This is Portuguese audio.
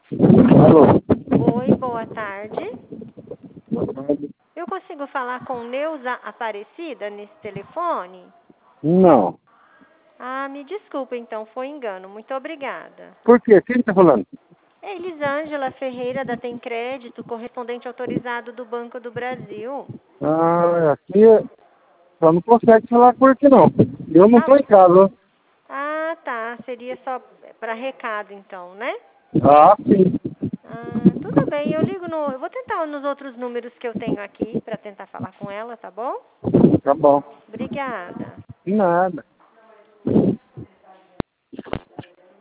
Alô? Oi, boa tarde. Boa tarde. Eu consigo falar com Neuza Aparecida nesse telefone? Não. Ah, me desculpa então, foi engano. Muito obrigada. Por quê? Quem tá falando? É Elisângela Ferreira da Tem Crédito, correspondente autorizado do Banco do Brasil. Aqui só não consegue falar por aqui não. Eu não tô em casa. Ah, tá. Seria só para recado então, né? Sim. Ah, tudo bem. Eu vou tentar nos outros números que eu tenho aqui para tentar falar com ela, tá bom? Tá bom. Obrigada. Nada.